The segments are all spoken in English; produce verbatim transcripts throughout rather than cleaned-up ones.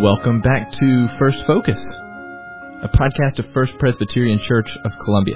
Welcome back to First Focus, a podcast of First Presbyterian Church of Columbia.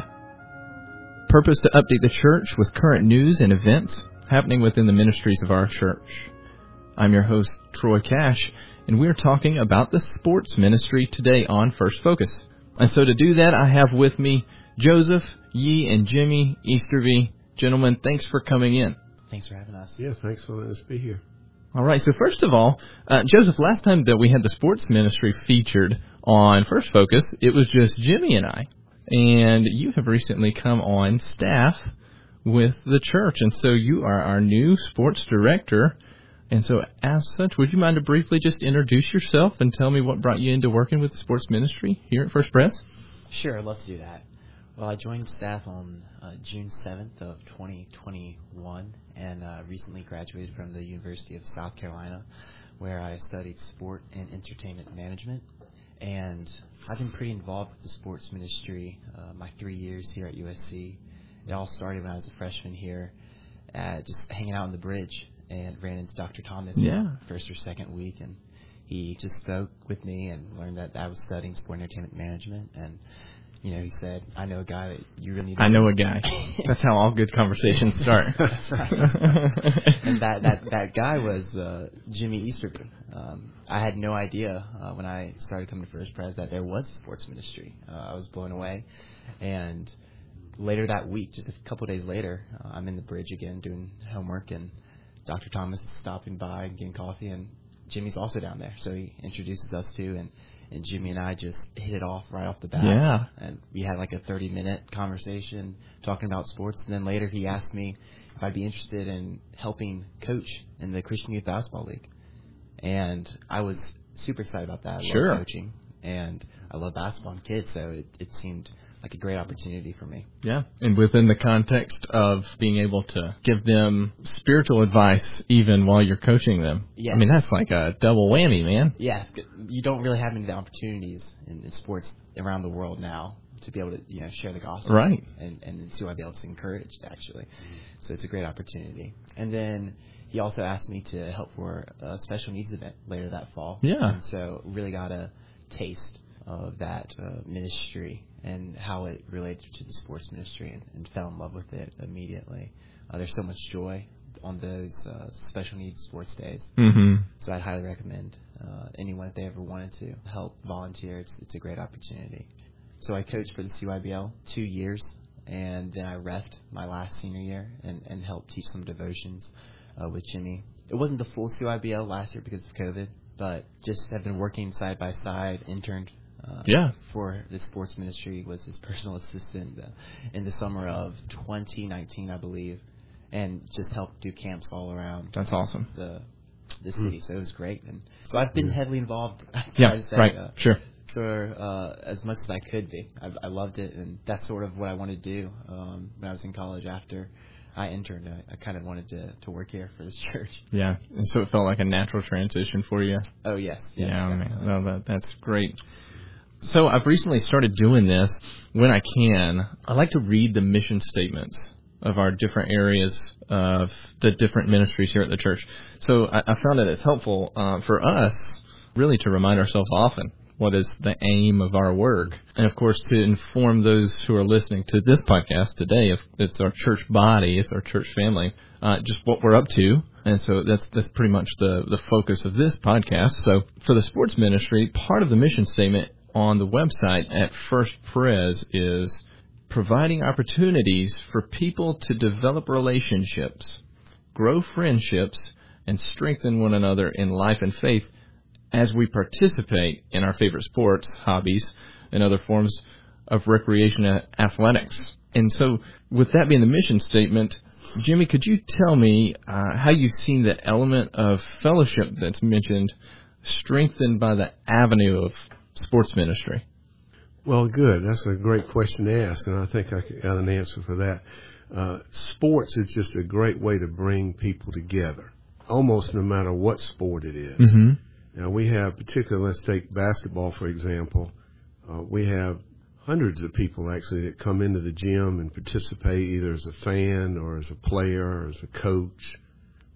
Purpose to update the church with current news and events happening within the ministries of our church. I'm your host, Troy Cash, and we're talking about the sports ministry today on First Focus. And so to do that, I have with me Joseph, Yee, and Jimmy Easterby. Gentlemen, thanks for coming in. Thanks for having us. Yeah, thanks for letting us be here. All right, so first of all, uh, Joseph, last time that we had the sports ministry featured on First Focus, it was just Jimmy and I. And you have recently come on staff with the church, and so you are our new sports director. And so as such, would you mind to briefly just introduce yourself and tell me what brought you into working with the sports ministry here at First Pres? Sure, I'd love to do that. Well, I joined staff on uh, June seventh of twenty twenty-one and uh, recently graduated from the University of South Carolina, where I studied sport and entertainment management. And I've been pretty involved with the sports ministry uh, my three years here at U S C. It all started when I was a freshman here, uh, just hanging out on the bridge, and ran into Doctor Thomas yeah. first or second week, and he just spoke with me and learned that I was studying sport and entertainment management. And you know, he said, I know a guy that you really need to... I know a guy. That's how all good conversations start. That's right. And that, that, that guy was uh, Jimmy Easterby. Um, I had no idea uh, when I started coming to First Pres that there was a sports ministry. Uh, I was blown away. And later that week, just a couple days later, uh, I'm in the bridge again doing homework, and Doctor Thomas is stopping by and getting coffee, and Jimmy's also down there. So he introduces us two, and And Jimmy and I just hit it off right off the bat. Yeah. And we had like a thirty-minute conversation talking about sports. And then later he asked me if I'd be interested in helping coach in the Christian Youth Basketball League. And I was super excited about that. I sure. love coaching. And I love basketball and kids, so it, it seemed like a great opportunity for me. Yeah, and within the context of being able to give them spiritual advice even while you're coaching them. Yes. I mean, that's like a double whammy, man. Yeah, you don't really have many opportunities in, in sports around the world now to be able to, you know, share the gospel. Right. And, and so I'd be able to encourage, actually. So it's a great opportunity. And then he also asked me to help for a special needs event later that fall. Yeah. And so really got a taste of that uh, ministry and how it related to the sports ministry, and, and fell in love with it immediately. Uh, there's so much joy on those uh, special needs sports days. Mm-hmm. So I'd highly recommend uh, anyone, if they ever wanted to help volunteer, it's, it's a great opportunity. So I coached for the C Y B L two years, and then I refed my last senior year and, and helped teach some devotions uh, with Jimmy. It wasn't the full C Y B L last year because of COVID, but just have been working side by side, interned Uh, yeah. for the sports ministry, was his personal assistant uh, in the summer of twenty nineteen, I believe, and just helped do camps all around. That's awesome. The the city, mm. so it was great. And so I've been heavily involved. Yeah, say, right, uh, sure. For uh, as much as I could be. I, I loved it, and that's sort of what I wanted to do um, when I was in college. After I interned, I, I kind of wanted to, to work here for this church. Yeah, and so it felt like a natural transition for you. Oh yes. Yeah, yeah man. No, that that's great. So I've recently started doing this when I can. I like to read the mission statements of our different areas of the different ministries here at the church. So I, I found that it's helpful uh, for us really to remind ourselves often what is the aim of our work. And, of course, to inform those who are listening to this podcast today, if it's our church body, it's our church family, uh, just what we're up to. And so that's that's pretty much the, the focus of this podcast. So for the sports ministry, part of the mission statement on the website at First Pres is providing opportunities for people to develop relationships, grow friendships, and strengthen one another in life and faith as we participate in our favorite sports, hobbies, and other forms of recreation and athletics. And so with that being the mission statement, Jimmy, could you tell me uh, how you've seen the element of fellowship that's mentioned strengthened by the avenue of sports ministry? Well, good. That's a great question to ask, and I think I got an answer for that. Uh, sports is just a great way to bring people together, almost no matter what sport it is. Mm-hmm. Now, we have, particularly, let's take basketball, for example. Uh, we have hundreds of people, actually, that come into the gym and participate either as a fan or as a player or as a coach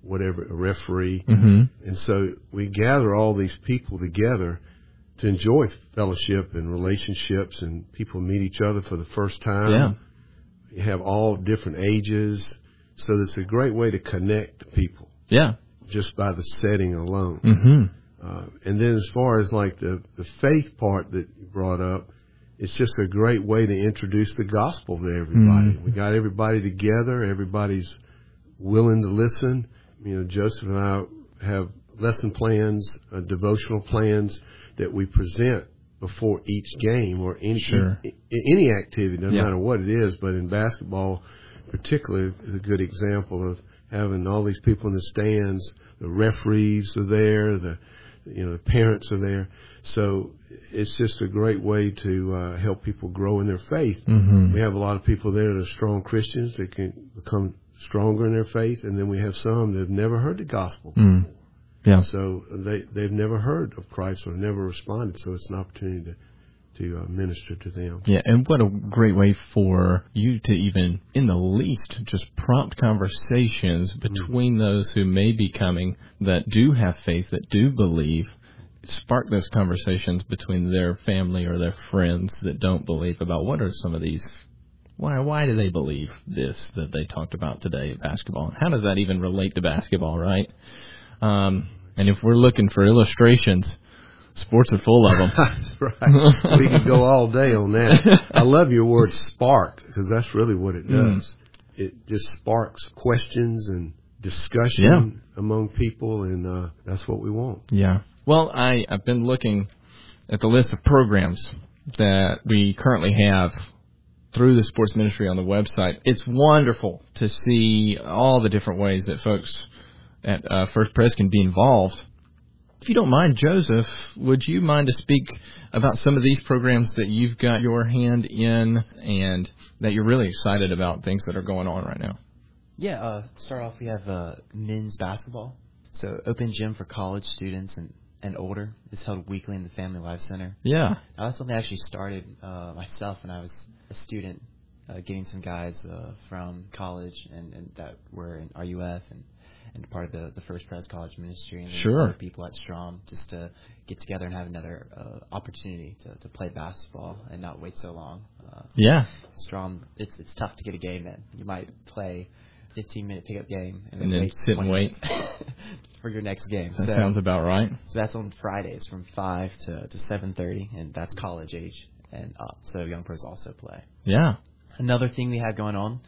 whatever, a referee. Mm-hmm. And so we gather all these people together to enjoy fellowship and relationships, and people meet each other for the first time. Yeah. You have all different ages. So it's a great way to connect people. Yeah. Just by the setting alone. Mm-hmm. Uh, and then as far as like the, the faith part that you brought up, it's just a great way to introduce the gospel to everybody. Mm. We got everybody together. Everybody's willing to listen. You know, Joseph and I have lesson plans, uh, devotional plans that we present before each game or any sure. any, any activity, no yeah. matter what it is. But in basketball, particularly, is a good example of having all these people in the stands. The referees are there. The you know the parents are there. So it's just a great way to uh, help people grow in their faith. Mm-hmm. We have a lot of people there that are strong Christians that can become stronger in their faith, and then we have some that have never heard the gospel. Mm. Yeah. So they they've never heard of Christ or never responded. So it's an opportunity to to uh, minister to them. Yeah, and what a great way for you to even, in the least, just prompt conversations between mm. those who may be coming that do have faith, that do believe. Spark those conversations between their family or their friends that don't believe about what are some of these. Why why do they believe this that they talked about today at basketball? How does that even relate to basketball, right? Um, and if we're looking for illustrations, sports are full of them. That's right. We could go all day on that. I love your word spark, because that's really what it does. Mm. It just sparks questions and discussion yeah. among people, and uh, that's what we want. Yeah. Well, I, I've been looking at the list of programs that we currently have through the sports ministry on the website. It's wonderful to see all the different ways that folks at uh, First Pres can be involved. If you don't mind, Joseph, would you mind to speak about some of these programs that you've got your hand in and that you're really excited about, things that are going on right now? Yeah, uh, start off, we have uh, men's basketball. So open gym for college students and, and older. It's held weekly in the Family Life Center. Yeah. Now, that's something I actually started uh, myself when I was a student, uh, getting some guys uh, from college and, and that were in R U F and and part of the, the First Pres College ministry, and sure. other people at Strom, just to get together and have another uh, opportunity to, to play basketball and not wait so long. Uh, yeah. Strom, it's it's tough to get a game in. You might play a fifteen minute pickup game and, and then, then wait sit and wait for your next game. That so, sounds about right. So that's on Fridays from five to, to seven thirty, and that's college age and up. So young pros also play. Yeah. Another thing we have going on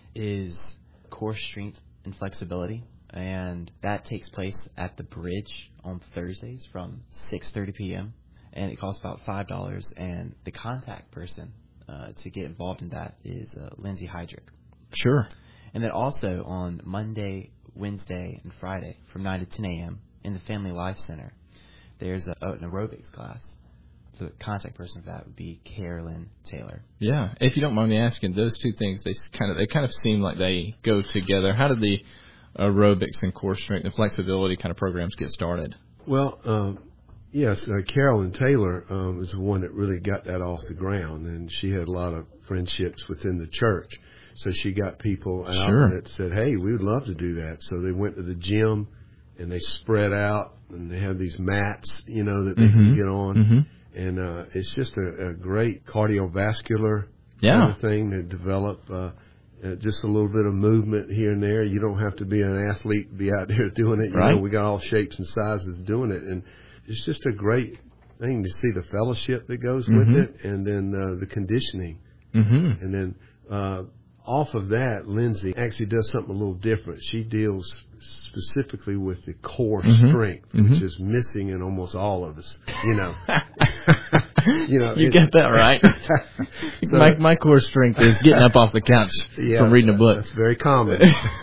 is core strength and flexibility. And that takes place at the Bridge on Thursdays from six thirty p.m. And it costs about five dollars. And the contact person uh, to get involved in that is uh, Lindsay Heydrich. Sure. And then also on Monday, Wednesday, and Friday from nine to ten a.m. in the Family Life Center, there's a, an aerobics class. The contact person for that would be Carolyn Taylor. Yeah. If you don't mind me asking, those two things, they kind of they kind of seem like they go together. How did the aerobics and core strength and flexibility kind of programs get started? Well, um, yes, uh, Carolyn Taylor um, is the one that really got that off the ground, and she had a lot of friendships within the church. So she got people out sure. that said, hey, we would love to do that. So they went to the gym, and they spread out, and they have these mats, you know, that they mm-hmm. can get on. Mm-hmm. And uh, it's just a, a great cardiovascular yeah. kind of thing to develop. Uh, Uh, just a little bit of movement here and there. You don't have to be an athlete to be out there doing it. You right. know, we got all shapes and sizes doing it, and it's just a great thing to see the fellowship that goes mm-hmm. with it, and then uh, the conditioning. Mm-hmm. And then uh, off of that, Lindsay actually does something a little different. She deals specifically with the core mm-hmm. strength, mm-hmm. which is missing in almost all of us. You know. You know, you get that right. so, my my core strength is getting up off the couch yeah, from reading a book. That's very common.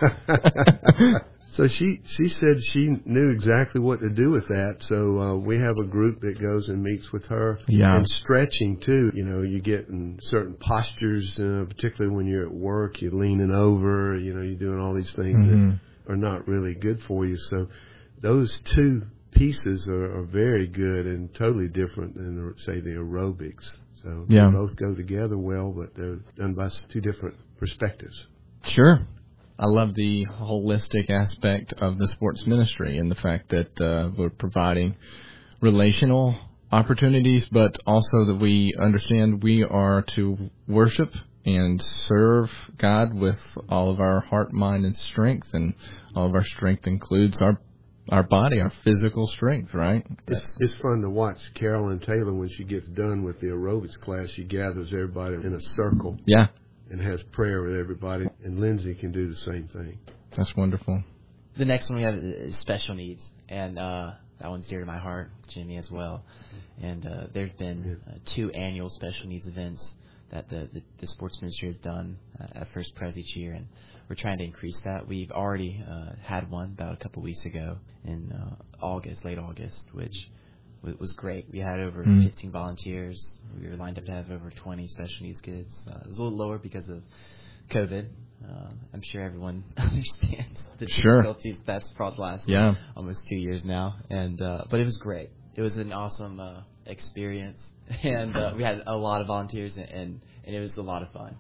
So she she said she knew exactly what to do with that. So uh, we have a group that goes and meets with her. Yeah. And stretching too. You know, you get in certain postures, uh, particularly when you're at work. You're leaning over. You know, you're doing all these things mm-hmm. that are not really good for you. So those two pieces are, are very good and totally different than, say, the aerobics. So yeah. they both go together well, but they're done by two different perspectives. Sure. I love the holistic aspect of the sports ministry and the fact that uh, we're providing relational opportunities, but also that we understand we are to worship and serve God with all of our heart, mind, and strength, and all of our strength includes our our body, our physical strength, right? It's, it's fun to watch Carolyn Taylor when she gets done with the aerobics class. She gathers everybody in a circle. Yeah. And has prayer with everybody. And Lindsay can do the same thing. That's wonderful. The next one we have is special needs, and uh, that one's dear to my heart, Jimmy, as well. And uh, there's been uh, two annual special needs events that the, the, the sports ministry has done uh, at First Pres each year, and we're trying to increase that. We've already uh, had one about a couple weeks ago in uh, August, late August, which w- was great. We had over mm. fifteen volunteers. We were lined up to have over twenty special needs kids. Uh, it was a little lower because of COVID. Uh, I'm sure everyone understands the sure. difficulties that's brought the last yeah. almost two years now. And uh, but it was great. It was an awesome uh, experience, and uh, we had a lot of volunteers, and, and, and it was a lot of fun.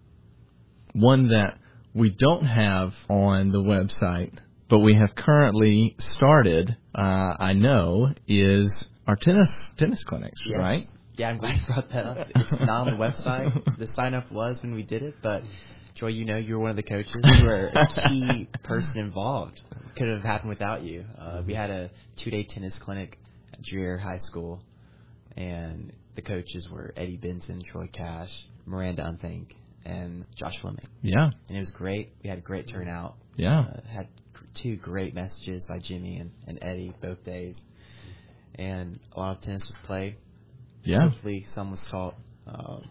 One that we don't have on the website, but we have currently started, uh, I know, is our tennis tennis clinics, yes. right? Yeah, I'm glad you brought that up. It's not on the website. The sign-up was when we did it, but Joy, you know, you were one of the coaches. You were a key person involved. Could have happened without you. Uh, we had a two-day tennis clinic at Dreher High School, and the coaches were Eddie Benson, Troy Cash, Miranda Unthink, and Josh Fleming. Yeah. And it was great. We had a great turnout. Yeah. Uh, had two great messages by Jimmy and, and Eddie both days. And a lot of tennis was played. Yeah. Hopefully some was taught. Um,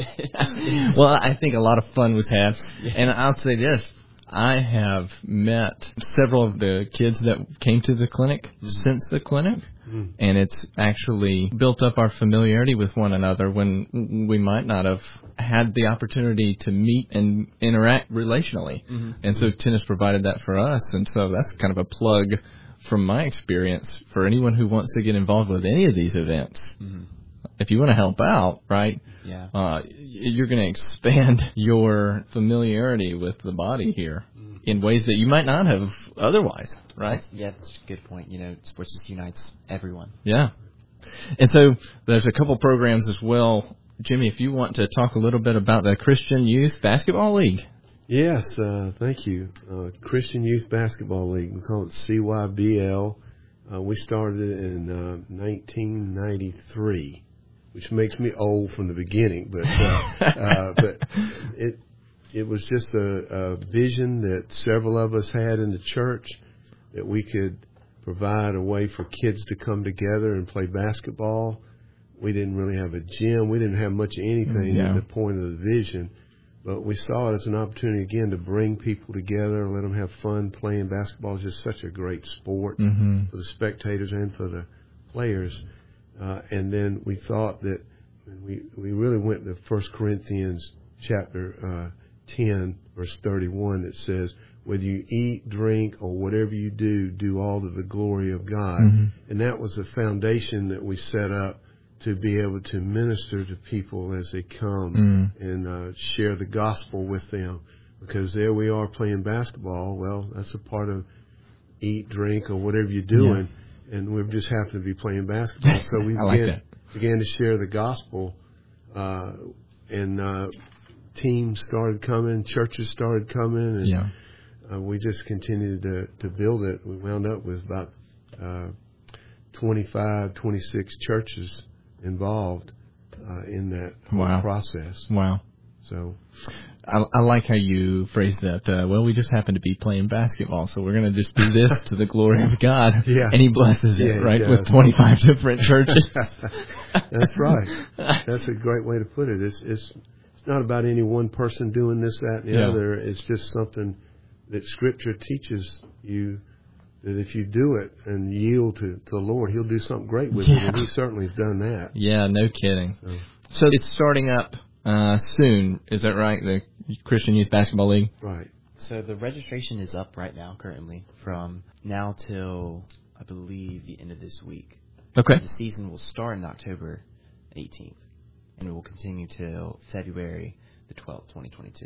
yeah. Well, I think a lot of fun was had. Yeah. And I'll say this. I have met several of the kids that came to the clinic mm-hmm. since the clinic, mm-hmm. and it's actually built up our familiarity with one another when we might not have had the opportunity to meet and interact relationally. Mm-hmm. And so tennis provided that for us, and so that's kind of a plug from my experience for anyone who wants to get involved with any of these events. Mm-hmm. If you want to help out, right, yeah. uh, you're going to expand your familiarity with the body here in ways that you might not have otherwise, right? Yeah, that's a good point. You know, sports just unites everyone. Yeah. And so there's a couple programs as well. Jimmy, if you want to talk a little bit about the Christian Youth Basketball League. Yes, uh, thank you. Uh, Christian Youth Basketball League. We call it C Y B L. Uh, we started it in uh, nineteen ninety-three. Which makes me old from the beginning, but uh, uh, but it it was just a, a vision that several of us had in the church that we could provide a way for kids to come together and play basketball. We didn't really have a gym. We didn't have much of anything yeah. at the point of the vision, but we saw it as an opportunity again to bring people together, let them have fun playing basketball. Is just such a great sport mm-hmm. for the spectators and for the players. Uh, and then we thought that we we really went to First Corinthians chapter uh, ten, verse thirty-one, that says, whether you eat, drink, or whatever you do, do all to the glory of God. Mm-hmm. And that was the foundation that we set up to be able to minister to people as they come mm. and uh, share the gospel with them. Because there we are playing basketball. Well, that's a part of eat, drink, or whatever you're doing. Yeah. And we just happened to be playing basketball. So we like began, began to share the gospel, uh, and uh, teams started coming, churches started coming, and yeah. uh, we just continued to, to build it. We wound up with about uh, twenty-five, twenty-six churches involved uh, in that wow. process. Wow. So I, I like how you phrased that. Uh, well, we just happen to be playing basketball, so we're going to just do this to the glory of God. Yeah. And He blesses yeah, it, right, yeah. with twenty-five different churches. That's right. That's a great way to put it. It's it's it's not about any one person doing this, that, and the yeah. other. It's just something that Scripture teaches you that if you do it and yield to, to the Lord, He'll do something great with yeah. it, and He certainly has done that. Yeah, no kidding. So, so it's starting up Uh, soon, is that right? The Christian Youth Basketball League? Right. So the registration is up right now, currently, from now till, I believe, the end of this week. Okay. The season will start on October eighteenth, and it will continue till February the twelfth, twenty twenty-two.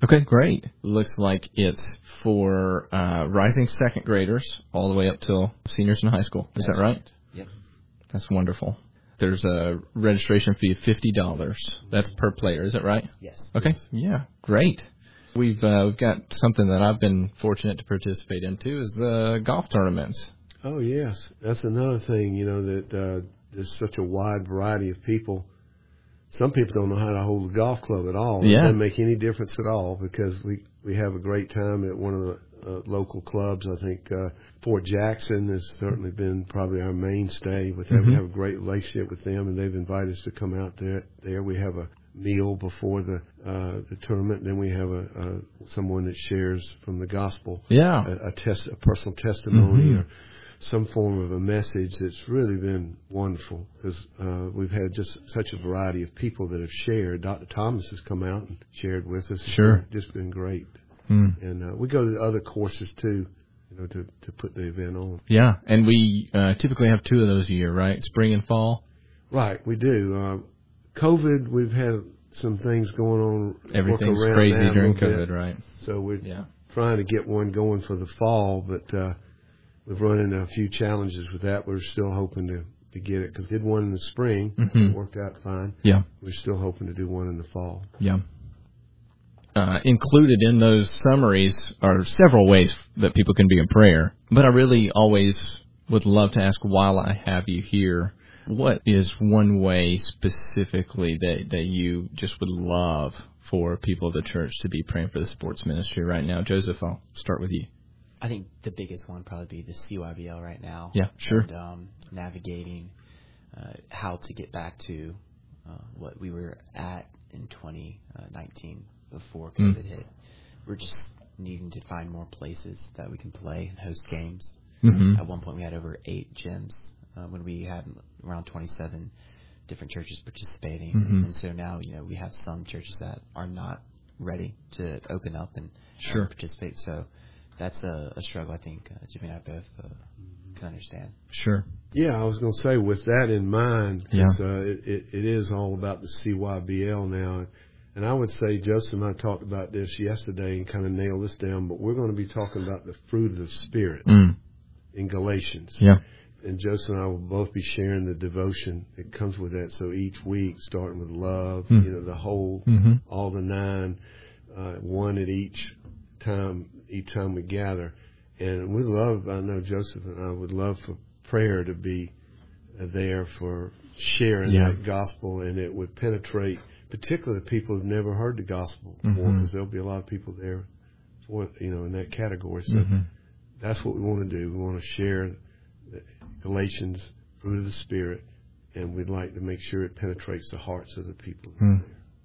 Okay, great. Looks like it's for uh, rising second graders all the way up till seniors in high school. Is That's that right? right. Yep. That's wonderful. There's a registration fee of fifty dollars. That's per player. Is that right? Yes. Okay. Yes. Yeah, great. We've uh, we've got something that I've been fortunate to participate in too, is the golf tournaments. Oh yes, that's another thing. You know that uh, there's such a wide variety of people. Some people don't know how to hold a golf club at all. Yeah. It doesn't make any difference at all because we we have a great time at one of the uh, local clubs. I think uh, Fort Jackson has certainly been probably our mainstay with that. Mm-hmm. We have a great relationship with them, and they've invited us to come out there. There we have a meal before the uh, the tournament. Then we have a, a someone that shares from the gospel. Yeah. A, a test, a personal testimony, Mm-hmm. or some form of a message that's really been wonderful because uh, we've had just such a variety of people that have shared. Doctor Thomas has come out and shared with us. It's Sure. been, just been great. Mm. And uh, we go to other courses too, you know, to, to put the event on. Yeah, and we uh, typically have two of those a year, right? Spring and fall. Right, we do. Uh, COVID, we've had some things going on. Everything's work around crazy that a during little COVID, bit. right? So we're Yeah. trying to get one going for the fall, but uh, we've run into a few challenges with that. We're still hoping to, to get it because we did one in the spring. Mm-hmm. It worked out fine. Yeah. We're still hoping to do one in the fall. Yeah. Uh, included in those summaries are several ways that people can be in prayer. But I really always would love to ask, while I have you here, what is one way specifically that, that you just would love for people of the church to be praying for the sports ministry right now? Joseph, I'll start with you. I think the biggest one probably be the C Y B L right now. Yeah, sure. And, um, navigating uh, how to get back to uh, what we were at in twenty nineteen before COVID Mm. hit. We're just needing to find more places that we can play and host games. Mm-hmm. At one point, we had over eight gyms uh, when we had around twenty-seven different churches participating. Mm-hmm. And so now, you know, we have some churches that are not ready to open up and Sure. uh, participate. So that's a, a struggle I think uh, Jimmy and I both uh, can understand. Sure. Yeah, I was going to say with that in mind, 'cause, Yeah. uh, it, it, it is all about the C Y B L now. And I would say, Joseph and I talked about this yesterday and kind of nailed this down, but we're going to be talking about the fruit of the Spirit Mm. in Galatians. Yeah. And Joseph and I will both be sharing the devotion that comes with that. So each week, starting with love, Mm. you know, the whole, Mm-hmm. all the nine, uh, one at each time, each time we gather. And we love, I know Joseph and I would love for prayer to be uh, there for sharing Yeah. that gospel, and it would penetrate particularly people who've never heard the gospel Mm-hmm. before, because there'll be a lot of people there for, you know, in that category. So Mm-hmm. that's what we want to do. We want to share Galatians, fruit of the Spirit, and we'd like to make sure it penetrates the hearts of the people. Mm.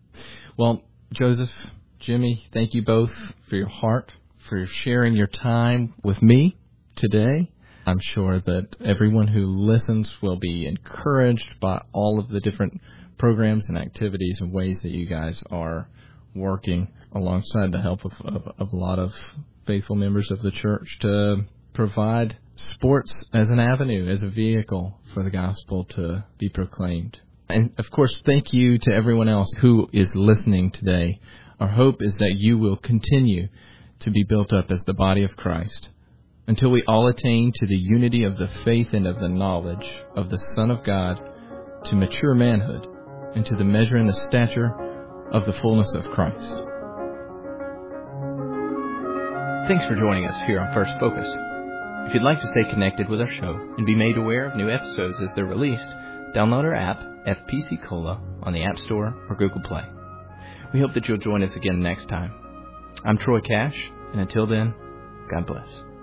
Well, Joseph, Jimmy, thank you both for your heart, for sharing your time with me today. I'm sure that everyone who listens will be encouraged by all of the different programs and activities and ways that you guys are working alongside the help of, of, of a lot of faithful members of the church to provide sports as an avenue, as a vehicle for the gospel to be proclaimed. And, of course, thank you to everyone else who is listening today. Our hope is that you will continue to be built up as the body of Christ until we all attain to the unity of the faith and of the knowledge of the Son of God, to mature manhood, and to the measure and the stature of the fullness of Christ. Thanks for joining us here on First Focus. If you'd like to stay connected with our show and be made aware of new episodes as they're released, download our app, F P C Cola, on the App Store or Google Play. We hope that you'll join us again next time. I'm Troy Cash, and until then, God bless.